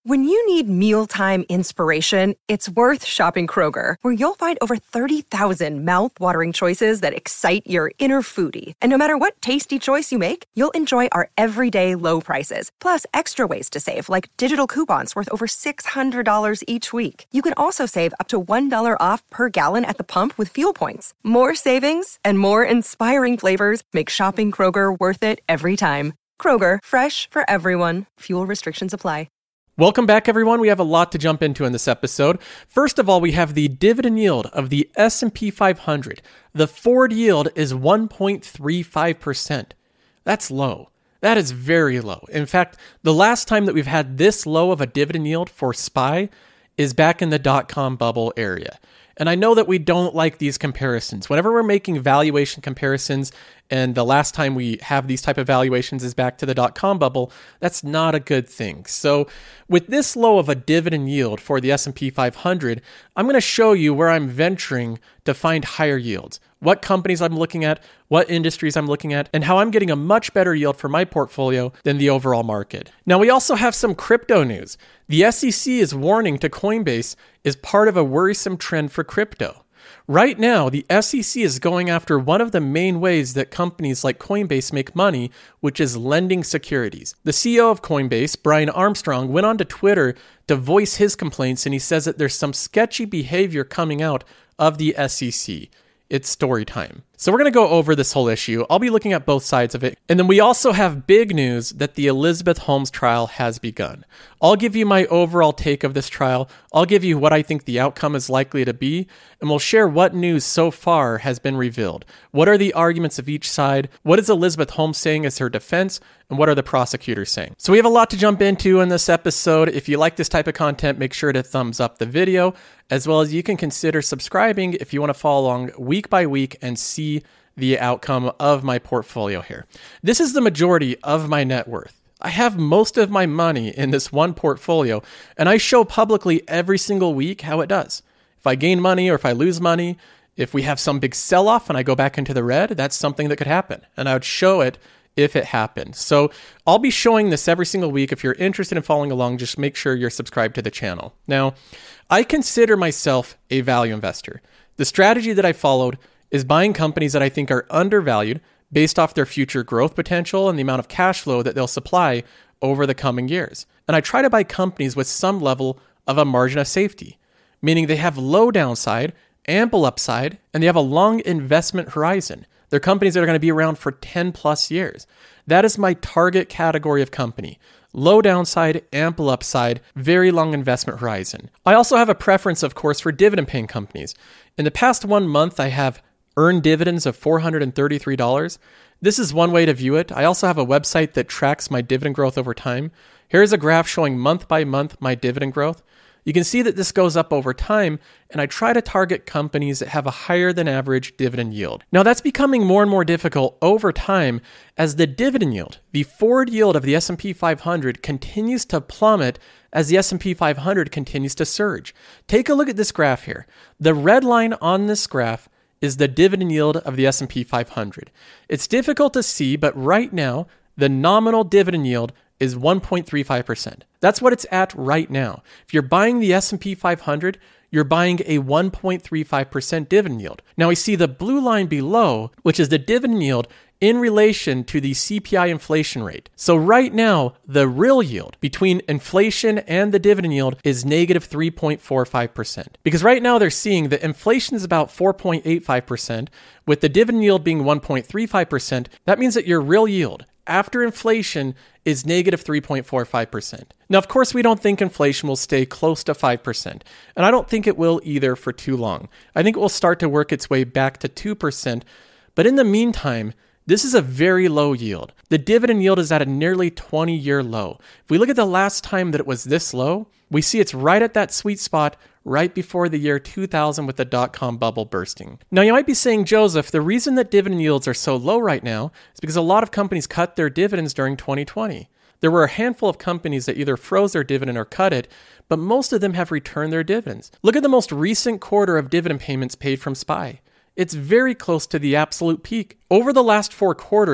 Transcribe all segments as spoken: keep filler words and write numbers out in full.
When you need mealtime inspiration, it's worth shopping Kroger, where you'll find over thirty thousand mouth-watering choices that excite your inner foodie. And no matter what tasty choice you make, you'll enjoy our everyday low prices, plus extra ways to save, like digital coupons worth over six hundred dollars each week. You can also save up to one dollar off per gallon at the pump with fuel points. More savings and more inspiring flavors make shopping Kroger worth it every time. Kroger, fresh for everyone. Fuel restrictions apply. Welcome back, everyone. We have a lot to jump into in this episode. First of all, we have the dividend yield of the S and P five hundred. The forward yield is one point three five percent. That's low. That is very low. In fact, the last time that we've had this low of a dividend yield for S P Y is back in the dot-com bubble area. And I know that we don't like these comparisons. Whenever we're making valuation comparisons, and the last time we have these type of valuations is back to the dot-com bubble, that's not a good thing. So with this low of a dividend yield for the S and P five hundred, I'm going to show you where I'm venturing to find higher yields, what companies I'm looking at, what industries I'm looking at, and how I'm getting a much better yield for my portfolio than the overall market. Now, we also have some crypto news. The S E C is warning to Coinbase is part of a worrisome trend for crypto. Right now, the S E C is going after one of the main ways that companies like Coinbase make money, which is lending securities. The C E O of Coinbase, Brian Armstrong, went on to Twitter to voice his complaints, and he says that there's some sketchy behavior coming out of the S E C. It's story time. So we're going to go over this whole issue. I'll be looking at both sides of it. And then we also have big news that the Elizabeth Holmes trial has begun. I'll give you my overall take of this trial. I'll give you what I think the outcome is likely to be, and we'll share what news so far has been revealed. What are the arguments of each side? What is Elizabeth Holmes saying as her defense? And what are the prosecutors saying? So we have a lot to jump into in this episode. If you like this type of content, make sure to thumbs up the video, as well as you can consider subscribing if you want to follow along week by week and see the outcome of my portfolio here. This is the majority of my net worth. I have most of my money in this one portfolio, and I show publicly every single week how it does. If I gain money or if I lose money, if we have some big sell-off and I go back into the red, that's something that could happen, and I would show it if it happens. So I'll be showing this every single week. If you're interested in following along, just make sure you're subscribed to the channel. Now, I consider myself a value investor. The strategy that I followed is buying companies that I think are undervalued based off their future growth potential and the amount of cash flow that they'll supply over the coming years. And I try to buy companies with some level of a margin of safety, meaning they have low downside, ample upside, and they have a long investment horizon. They're companies that are going to be around for ten plus years. That is my target category of company. Low downside, ample upside, very long investment horizon. I also have a preference, of course, for dividend paying companies. In the past one month, I have earned dividends of four hundred thirty-three dollars. This is one way to view it. I also have a website that tracks my dividend growth over time. Here's a graph showing month by month my dividend growth. You can see that this goes up over time, and I try to target companies that have a higher than average dividend yield. Now, that's becoming more and more difficult over time as the dividend yield, the forward yield of the S and P five hundred, continues to plummet as the S and P five hundred continues to surge. Take a look at this graph here. The red line on this graph is the dividend yield of the S and P five hundred. It's difficult to see, but right now, the nominal dividend yield is one point three five percent. That's what it's at right now. If you're buying the S and P five hundred, you're buying a one point three five percent dividend yield. Now we see the blue line below, which is the dividend yield in relation to the C P I inflation rate. So right now, the real yield between inflation and the dividend yield is negative three point four five percent. Because right now they're seeing that inflation is about four point eight five percent, with the dividend yield being one point three five percent. That means that your real yield after inflation is negative three point four five percent. Now, of course, we don't think inflation will stay close to five percent, and I don't think it will either for too long. I think it will start to work its way back to two percent, but in the meantime, this is a very low yield. The dividend yield is at a nearly twenty-year low. If we look at the last time that it was this low, we see it's right at that sweet spot right before the year two thousand with the dot-com bubble bursting. Now, you might be saying, Joseph, the reason that dividend yields are so low right now is because a lot of companies cut their dividends during twenty twenty. There were a handful of companies that either froze their dividend or cut it, but most of them have returned their dividends. Look at the most recent quarter of dividend payments paid from S P Y. It's very close to the absolute peak. Over the last four quarters,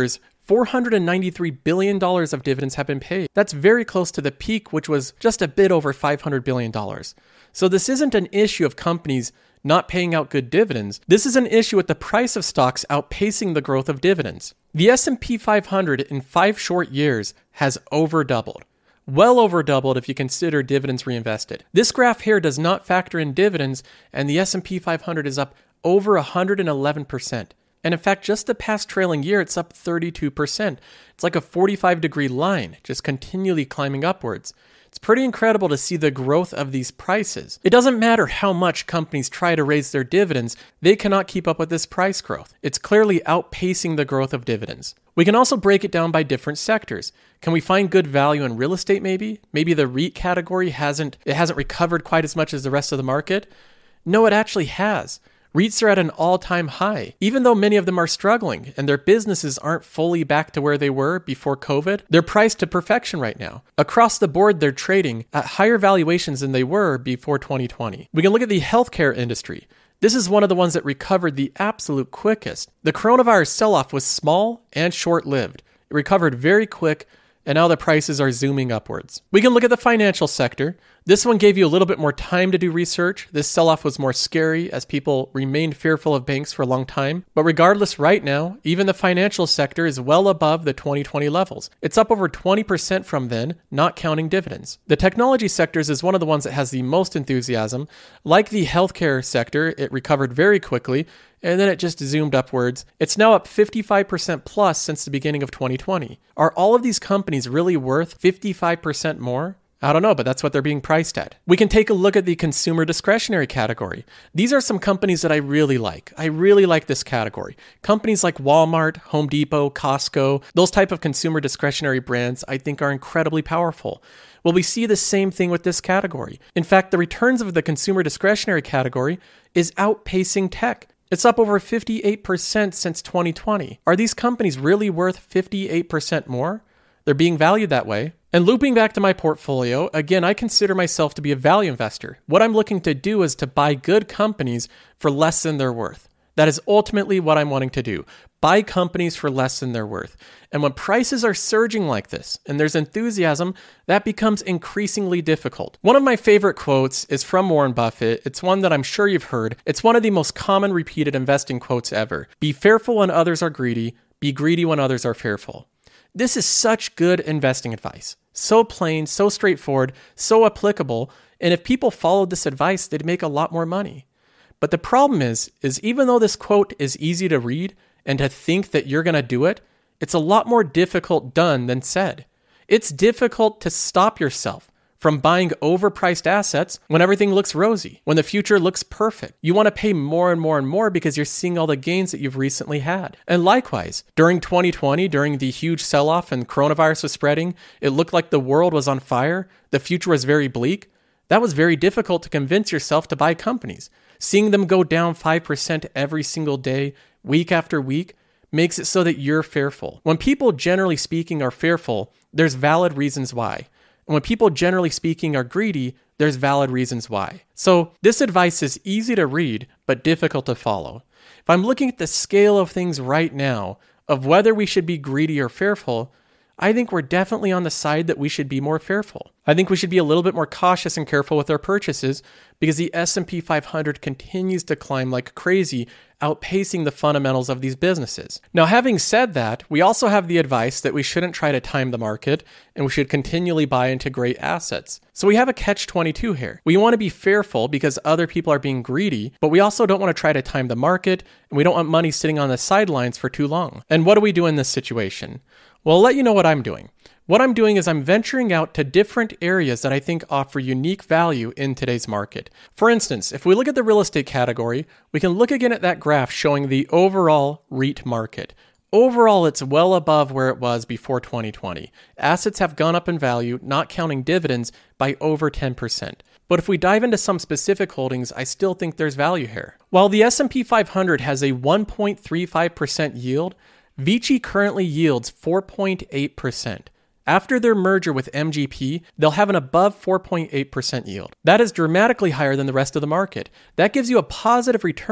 four hundred ninety-three billion dollars of dividends have been paid. That's very close to the peak, which was just a bit over five hundred billion dollars. So this isn't an issue of companies not paying out good dividends. This is an issue with the price of stocks outpacing the growth of dividends. The S and P five hundred in five short years has over doubled. Well over doubled if you consider dividends reinvested. This graph here does not factor in dividends, and the S and P five hundred is up over one hundred eleven percent. And in fact, just the past trailing year, it's up thirty-two percent. It's like a forty-five degree line, just continually climbing upwards. It's pretty incredible to see the growth of these prices. It doesn't matter how much companies try to raise their dividends, they cannot keep up with this price growth. It's clearly outpacing the growth of dividends. We can also break it down by different sectors. Can we find good value in real estate maybe? Maybe the REIT category hasn't, it hasn't recovered quite as much as the rest of the market? No, it actually has. REITs are at an all-time high. Even though many of them are struggling and their businesses aren't fully back to where they were before COVID, they're priced to perfection right now. Across the board, they're trading at higher valuations than they were before twenty twenty. We can look at the healthcare industry. This is one of the ones that recovered the absolute quickest. The coronavirus sell-off was small and short-lived. It recovered very quick, and now the prices are zooming upwards. We can look at the financial sector. This one gave you a little bit more time to do research. This sell-off was more scary as people remained fearful of banks for a long time. But regardless, right now, even the financial sector is well above the twenty twenty levels. It's up over twenty percent from then, not counting dividends. The technology sectors is one of the ones that has the most enthusiasm. Like the healthcare sector, it recovered very quickly, and then it just zoomed upwards. It's now up fifty-five percent plus since the beginning of twenty twenty. Are all of these companies really worth fifty-five percent more? I don't know, but that's what they're being priced at. We can take a look at the consumer discretionary category. These are some companies that I really like. I really like this category. Companies like Walmart, Home Depot, Costco, those type of consumer discretionary brands I think are incredibly powerful. Well, we see the same thing with this category. In fact, the returns of the consumer discretionary category is outpacing tech. It's up over fifty-eight percent since twenty twenty. Are these companies really worth fifty-eight percent more? They're being valued that way. And looping back to my portfolio, again, I consider myself to be a value investor. What I'm looking to do is to buy good companies for less than they're worth. That is ultimately what I'm wanting to do. Buy companies for less than they're worth. And when prices are surging like this, and there's enthusiasm, that becomes increasingly difficult. One of my favorite quotes is from Warren Buffett. It's one that I'm sure you've heard. It's one of the most common repeated investing quotes ever. Be fearful when others are greedy. Be greedy when others are fearful. This is such good investing advice. So plain, so straightforward, so applicable. And if people followed this advice, they'd make a lot more money. But the problem is, is even though this quote is easy to read and to think that you're going to do it, it's a lot more difficult done than said. It's difficult to stop yourself from buying overpriced assets when everything looks rosy, when the future looks perfect. You want to pay more and more and more because you're seeing all the gains that you've recently had. And likewise, during twenty twenty, during the huge sell-off and coronavirus was spreading, it looked like the world was on fire, the future was very bleak. That was very difficult to convince yourself to buy companies. Seeing them go down five percent every single day, week after week, makes it so that you're fearful. When people generally speaking are fearful, there's valid reasons why. And when people generally speaking are greedy, there's valid reasons why. So this advice is easy to read, but difficult to follow. If I'm looking at the scale of things right now, of whether we should be greedy or fearful, I think we're definitely on the side that we should be more fearful. I think we should be a little bit more cautious and careful with our purchases because the S and P five hundred continues to climb like crazy, outpacing the fundamentals of these businesses. Now, having said that, we also have the advice that we shouldn't try to time the market and we should continually buy into great assets. So we have a catch twenty-two here. We want to be fearful because other people are being greedy, but we also don't want to try to time the market and we don't want money sitting on the sidelines for too long. And what do we do in this situation? Well, I'll let you know what I'm doing. What I'm doing is I'm venturing out to different areas that I think offer unique value in today's market. For instance, if we look at the real estate category, we can look again at that graph showing the overall REIT market. Overall, it's well above where it was before twenty twenty. Assets have gone up in value, not counting dividends, by over ten percent. But if we dive into some specific holdings, I still think there's value here. While the S and P five hundred has a one point three five percent yield, Vici currently yields four point eight percent. After their merger with M G P, they'll have an above four point eight percent yield. That is dramatically higher than the rest of the market. That gives you a positive return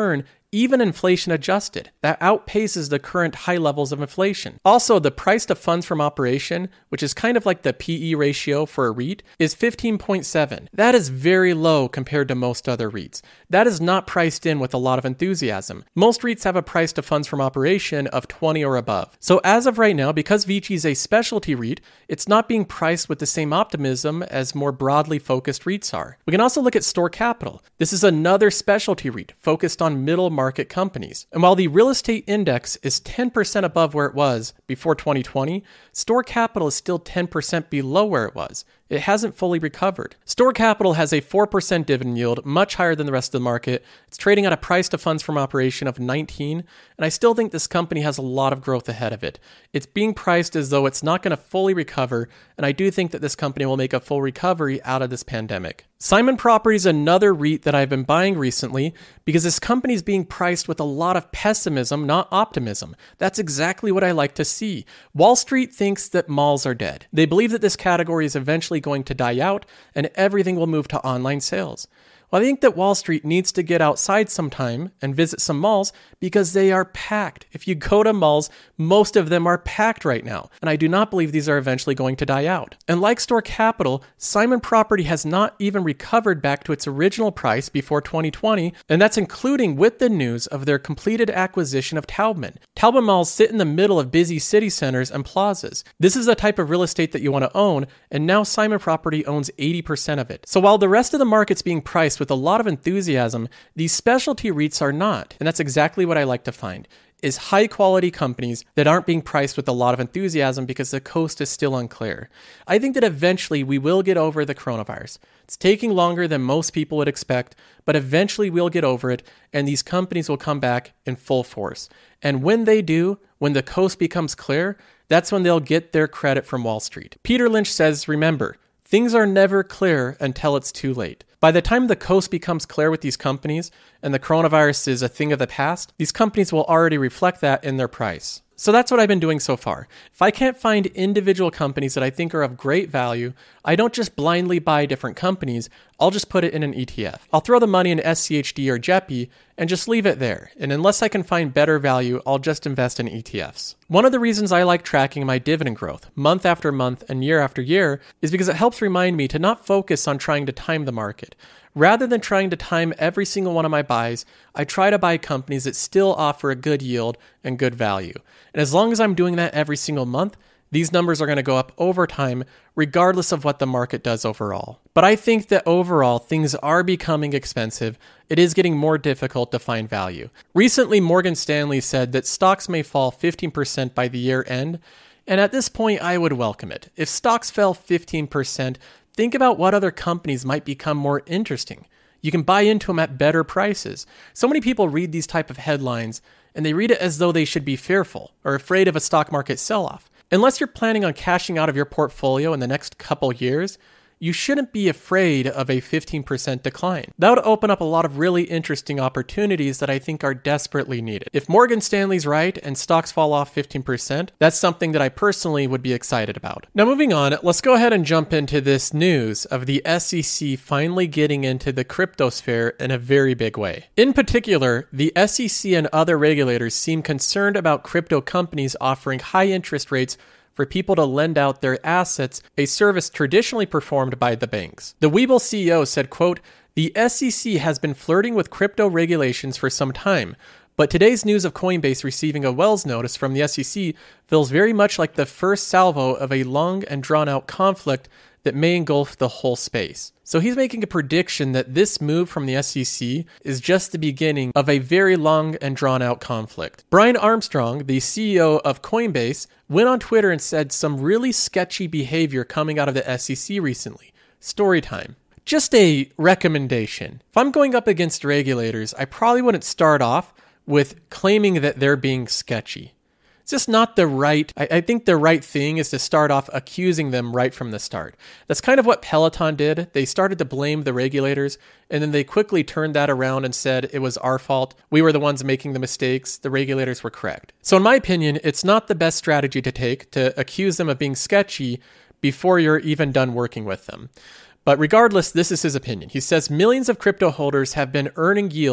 even inflation adjusted. That outpaces the current high levels of inflation. Also, the price to funds from operation, which is kind of like the P E ratio for a REIT, is fifteen point seven. That is very low compared to most other REITs. That is not priced in with a lot of enthusiasm. Most REITs have a price to funds from operation of twenty or above. So as of right now, because Vici is a specialty REIT, it's not being priced with the same optimism as more broadly focused REITs are. We can also look at Store Capital. This is another specialty REIT focused on middle market companies. And while the real estate index is ten percent above where it was before twenty twenty, Store Capital is still ten percent below where it was. It hasn't fully recovered. Store Capital has a four percent dividend yield, much higher than the rest of the market. It's trading at a price to funds from operation of nineteen, and I still think this company has a lot of growth ahead of it. It's being priced as though it's not going to fully recover, and I do think that this company will make a full recovery out of this pandemic. Simon Property is another REIT that I've been buying recently because this company is being priced with a lot of pessimism, not optimism. That's exactly what I like to see. Wall Street thinks that malls are dead. They believe that this category is eventually going to die out and everything will move to online sales. Well, I think that Wall Street needs to get outside sometime and visit some malls because they are packed. If you go to malls, most of them are packed right now. And I do not believe these are eventually going to die out. And like Store Capital, Simon Property has not even recovered back to its original price before twenty twenty. And that's including with the news of their completed acquisition of Taubman. Taubman malls sit in the middle of busy city centers and plazas. This is the type of real estate that you want to own. And now Simon Property owns eighty percent of it. So while the rest of the market's being priced with a lot of enthusiasm, these specialty REITs are not. And that's exactly what I like to find, is high quality companies that aren't being priced with a lot of enthusiasm because the coast is still unclear. I think that eventually we will get over the coronavirus. It's taking longer than most people would expect, but eventually we'll get over it and these companies will come back in full force. And when they do, when the coast becomes clear, that's when they'll get their credit from Wall Street. Peter Lynch says, remember, things are never clear until it's too late. By the time the coast becomes clear with these companies and the coronavirus is a thing of the past, these companies will already reflect that in their price. So that's what I've been doing so far. If I can't find individual companies that I think are of great value, I don't just blindly buy different companies, I'll just put it in an E T F. I'll throw the money in S C H D or J E P I and just leave it there. And unless I can find better value, I'll just invest in E T Fs. One of the reasons I like tracking my dividend growth month after month and year after year is because it helps remind me to not focus on trying to time the market. Rather than trying to time every single one of my buys, I try to buy companies that still offer a good yield and good value. And as long as I'm doing that every single month, these numbers are going to go up over time, regardless of what the market does overall. But I think that overall, things are becoming expensive. It is getting more difficult to find value. Recently, Morgan Stanley said that stocks may fall fifteen percent by the year end. And at this point, I would welcome it. If stocks fell fifteen percent, think about what other companies might become more interesting. You can buy into them at better prices. So many people read these type of headlines and they read it as though they should be fearful or afraid of a stock market sell-off. Unless you're planning on cashing out of your portfolio in the next couple years, you shouldn't be afraid of a fifteen percent decline. That would open up a lot of really interesting opportunities that I think are desperately needed. If Morgan Stanley's right and stocks fall off fifteen percent, that's something that I personally would be excited about. Now moving on, let's go ahead and jump into this news of the S E C finally getting into the crypto sphere in a very big way. In particular, the S E C and other regulators seem concerned about crypto companies offering high interest rates for people to lend out their assets, a service traditionally performed by the banks. The Webull C E O said, quote, "The S E C has been flirting with crypto regulations for some time, but today's news of Coinbase receiving a Wells notice from the S E C feels very much like the first salvo of a long and drawn-out conflict that may engulf the whole space." So he's making a prediction that this move from the S E C is just the beginning of a very long and drawn-out conflict. Brian Armstrong, the C E O of Coinbase, went on Twitter and said some really sketchy behavior coming out of the S E C recently. Story time. Just a recommendation. If I'm going up against regulators, I probably wouldn't start off with claiming that they're being sketchy. It's just not the right, I, I think the right thing is to start off accusing them right from the start. That's kind of what Peloton did. They started to blame the regulators, and then they quickly turned that around and said it was our fault. We were the ones making the mistakes. The regulators were correct. So in my opinion, it's not the best strategy to take to accuse them of being sketchy before you're even done working with them. But regardless, this is his opinion. He says millions of crypto holders have been earning yield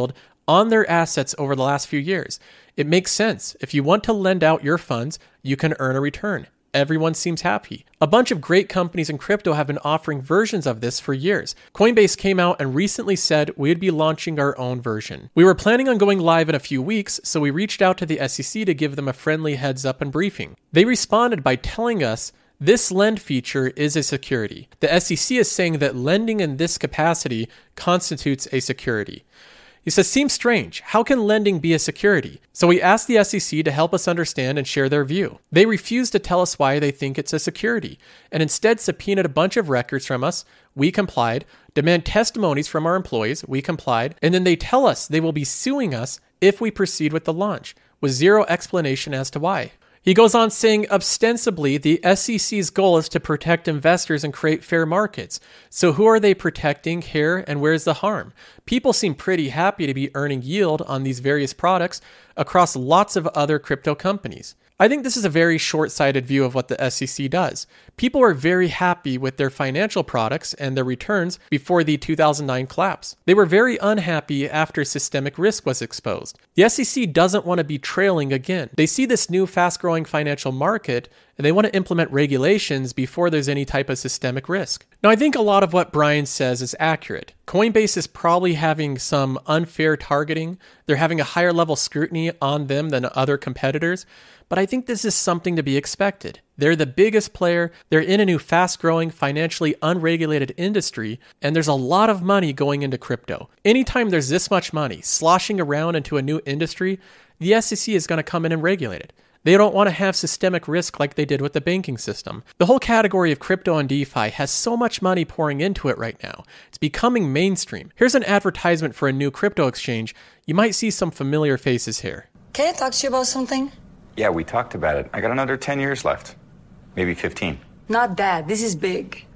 on their assets over the last few years. It makes sense. If you want to lend out your funds, you can earn a return. Everyone seems happy. A bunch of great companies in crypto have been offering versions of this for years. Coinbase came out and recently said we'd be launching our own version. We were planning on going live in a few weeks, so we reached out to the S E C to give them a friendly heads up and briefing. They responded by telling us this lend feature is a security. The S E C is saying that lending in this capacity constitutes a security. He says, seems strange. How can lending be a security? So we asked the S E C to help us understand and share their view. They refused to tell us why they think it's a security, and instead subpoenaed a bunch of records from us. We complied, demand testimonies from our employees. We complied, and then they tell us they will be suing us if we proceed with the launch, with zero explanation as to why. He goes on saying, ostensibly, the S E C's goal is to protect investors and create fair markets. So who are they protecting here, and where's the harm? People seem pretty happy to be earning yield on these various products across lots of other crypto companies. I think this is a very short-sighted view of what the S E C does. People were very happy with their financial products and their returns before the two thousand nine collapse. They were very unhappy after systemic risk was exposed. The S E C doesn't want to be trailing again. They see this new fast-growing financial market and they want to implement regulations before there's any type of systemic risk. Now, I think a lot of what Brian says is accurate. Coinbase is probably having some unfair targeting. They're having a higher level scrutiny on them than other competitors. But I think this is something to be expected. They're the biggest player, they're in a new fast-growing, financially unregulated industry, and there's a lot of money going into crypto. Anytime there's this much money sloshing around into a new industry, the S E C is going to come in and regulate it. They don't want to have systemic risk like they did with the banking system. The whole category of crypto and DeFi has so much money pouring into it right now. It's becoming mainstream. Here's an advertisement for a new crypto exchange. You might see some familiar faces here. Can I talk to you about something? Yeah, we talked about it. I got another ten years left. Maybe fifteen. Not that. This is big.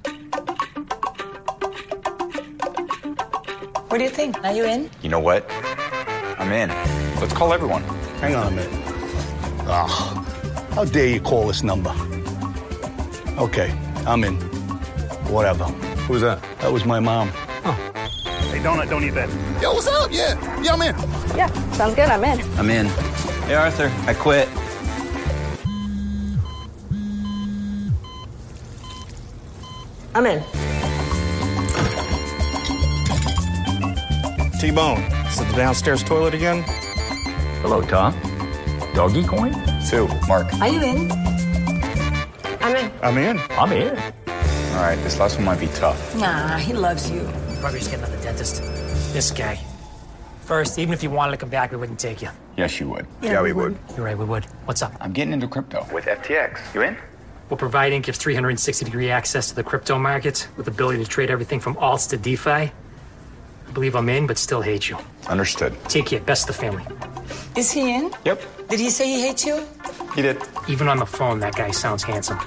What do you think? Are you in? You know what? I'm in. Let's call everyone. Hang on a minute. Ah, how dare you call this number? Okay, I'm in. Whatever. Who's that? That was my mom. Oh. Hey, Donut, don't eat that. Yo, what's up? Yeah, yeah, I'm in. Yeah, sounds good. I'm in. I'm in. Hey, Arthur, I quit. I'm in. T-Bone, is it the downstairs toilet again? Hello, Tom. Doggy coin? Sue, Mark. Are you in? I'm in. I'm in. I'm in. All right, this last one might be tough. Nah, he loves you. Probably just getting out of the dentist. This guy. First, even if you wanted to come back, we wouldn't take you. Yes, you would. Yeah, Yeah, we we would. You're right, we would. What's up? I'm getting into crypto with F T X. You in? What providing gives three hundred sixty degree access to the crypto market with the ability to trade everything from alts to DeFi. I believe I'm in, but still hate you. Understood. Take care. Best of the family. Is he in? Yep. Did he say he hates you? He did. Even on the phone, that guy sounds handsome.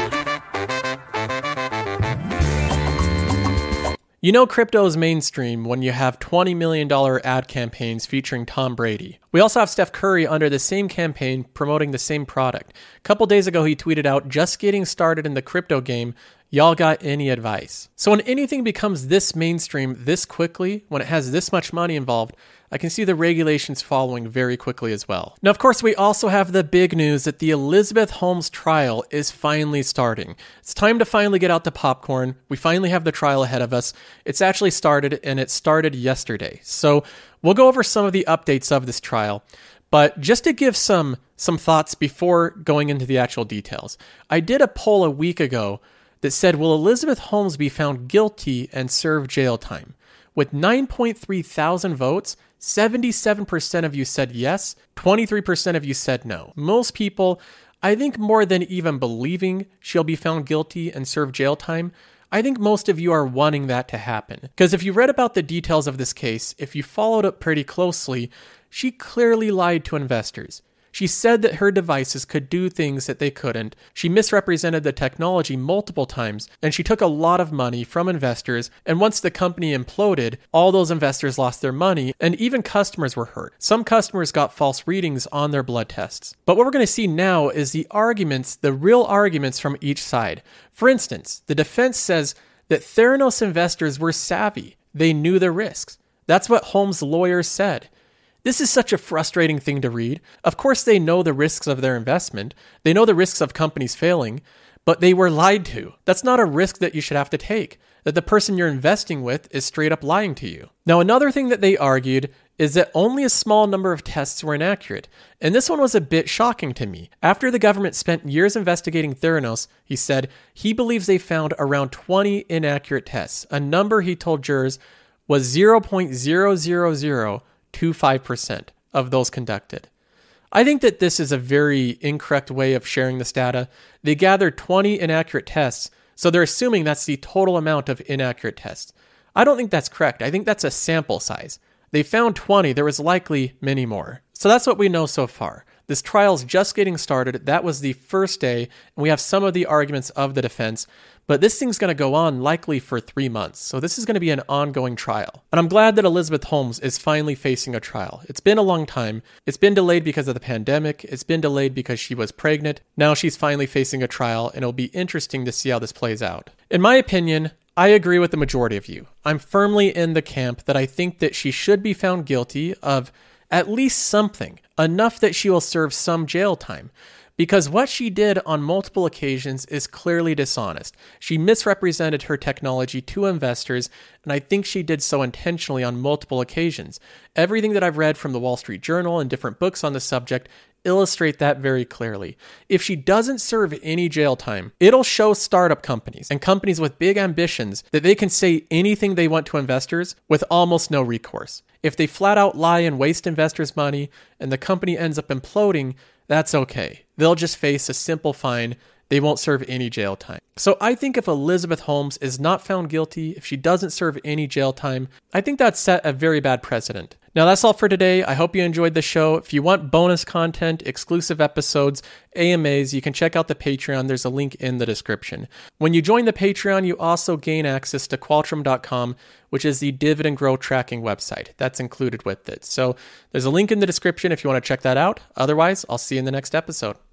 You know crypto is mainstream when you have twenty million dollars ad campaigns featuring Tom Brady. We also have Steph Curry under the same campaign promoting the same product. A couple days ago, he tweeted out, just getting started in the crypto game. Y'all got any advice? So when anything becomes this mainstream this quickly, when it has this much money involved, I can see the regulations following very quickly as well. Now, of course, we also have the big news that the Elizabeth Holmes trial is finally starting. It's time to finally get out the popcorn. We finally have the trial ahead of us. It's actually started, and it started yesterday. So we'll go over some of the updates of this trial. But just to give some, some thoughts before going into the actual details, I did a poll a week ago that said, will Elizabeth Holmes be found guilty and serve jail time? With nine point three thousand votes, seventy-seven percent of you said yes, twenty-three percent of you said no. Most people, I think more than even believing she'll be found guilty and serve jail time, I think most of you are wanting that to happen. Because if you read about the details of this case, if you followed up pretty closely, she clearly lied to investors. She said that her devices could do things that they couldn't. She misrepresented the technology multiple times, and she took a lot of money from investors. And once the company imploded, all those investors lost their money, and even customers were hurt. Some customers got false readings on their blood tests. But what we're going to see now is the arguments, the real arguments from each side. For instance, the defense says that Theranos investors were savvy. They knew the risks. That's what Holmes' lawyers said. This is such a frustrating thing to read. Of course, they know the risks of their investment. They know the risks of companies failing, but they were lied to. That's not a risk that you should have to take, that the person you're investing with is straight up lying to you. Now, another thing that they argued is that only a small number of tests were inaccurate. And this one was a bit shocking to me. After the government spent years investigating Theranos, he said he believes they found around twenty inaccurate tests, a number he told jurors was zero point zero zero zero two five percent of those conducted. I think that this is a very incorrect way of sharing this data. They gathered twenty inaccurate tests, so they're assuming that's the total amount of inaccurate tests. I don't think that's correct. I think that's a sample size. They found twenty, there was likely many more. So that's what we know so far. This trial's just getting started. That was the first day, and we have some of the arguments of the defense, but this thing's going to go on likely for three months. So this is going to be an ongoing trial. And I'm glad that Elizabeth Holmes is finally facing a trial. It's been a long time. It's been delayed because of the pandemic. It's been delayed because she was pregnant. Now she's finally facing a trial, and it'll be interesting to see how this plays out. In my opinion, I agree with the majority of you. I'm firmly in the camp that I think that she should be found guilty of at least something, enough that she will serve some jail time. Because what she did on multiple occasions is clearly dishonest. She misrepresented her technology to investors, and I think she did so intentionally on multiple occasions. Everything that I've read from the Wall Street Journal and different books on the subject illustrate that very clearly. If she doesn't serve any jail time, it'll show startup companies and companies with big ambitions that they can say anything they want to investors with almost no recourse. If they flat out lie and waste investors' money and the company ends up imploding, that's okay. They'll just face a simple fine. They won't serve any jail time. So I think if Elizabeth Holmes is not found guilty, if she doesn't serve any jail time, I think that's set a very bad precedent. Now that's all for today. I hope you enjoyed the show. If you want bonus content, exclusive episodes, A M As, you can check out the Patreon. There's a link in the description. When you join the Patreon, you also gain access to Qualtrim dot com, which is the dividend growth tracking website. That's included with it. So there's a link in the description if you want to check that out. Otherwise, I'll see you in the next episode.